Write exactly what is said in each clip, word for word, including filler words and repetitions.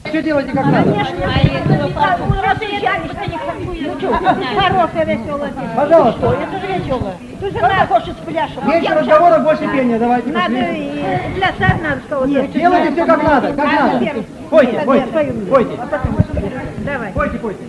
Все делайте как надо. Хорошая веселая. Пожалуйста. Это же весело. Ты же она хочет с пляшем. Меньше разговоров, больше пения. Давайте. Надо и плясать надо кого-то. Нет, делайте все как надо, как надо. Пойте, пойте, пойте. Давай. Пойте, пойте.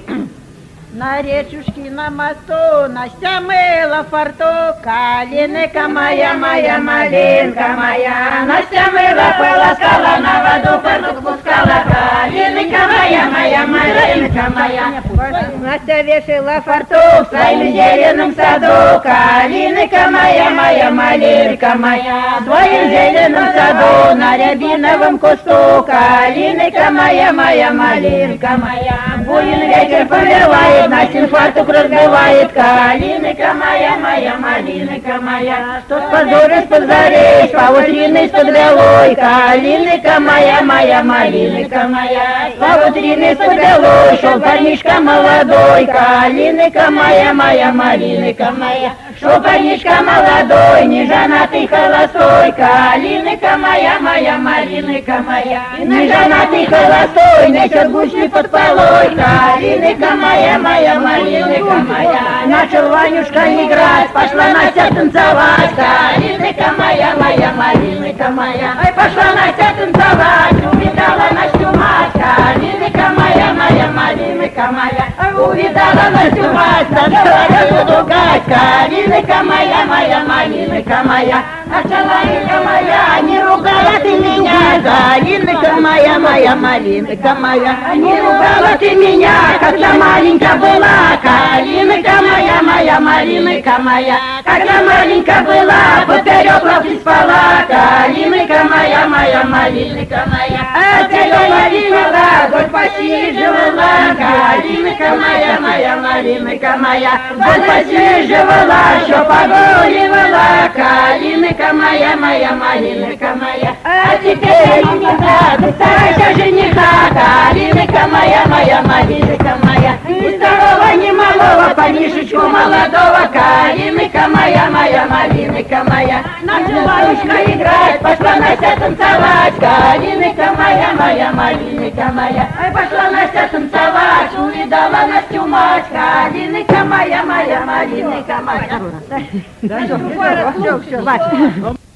На речушке на мосту Настя мыла фартук, калинка моя, моя малинка моя. Настя мыла, полоскала, на воду фартук пускала, калинка моя, моя малинка моя. Настя вешала фартук в своим зеленом саду, калинка моя, моя малинка моя. В своем зеленом саду на рябиновом кусту, калинка моя, моя малинка моя. Буйный ветер повевает, Настин фартук разбивает, калинка моя, моя малинка моя. Что с позора, с-под зарей, по утрины, с-под белой, калинка моя, моя малинка моя. По утрины, с-под белой, шел парнишка молодой, калинка моя, моя малинка моя. Шел парнишка молодой, не женатый, холостой, калинка моя, моя малинка моя. Не женатый, холостой, несет гусли под полой, калинка моя, моя малинка моя. Начал Ванюшка играть, пошла Настя танцевать, калинка моя, моя малинка моя. Ай, пошла Настя танцевать, увидала Настю мать, калинка моя, моя малинка моя. Ай, увидала Настю мать, начала ее ругать, калинка моя, моя малинка моя. Началайка моя, не ругала ты меня, калинка моя, моя малинка моя. Не ругала ты меня, когда маленькая была, калинка моя, моя малинка моя. Когда маленькая была, поперек лавки спала, калинка моя, моя малинка моя. А тебя малинка, вдоль посиживала, калинка моя, моя малинка моя. Вдоль посиживала, что погуливала, калинка моя, моя малинка моя. А теперь жениха, ты старайся жениха, калинка моя, моя малинка моя. Ни старого, ни малого, парнишечку молодого, калинка моя, моя малинка моя. Начала Ванюшка играть, пошла Настя танцевать, калинка моя, моя малинка моя. Ай, пошла Настя танцевать, увидала Настю мать, калинка моя, моя малинка моя. Да, все, все, все, все.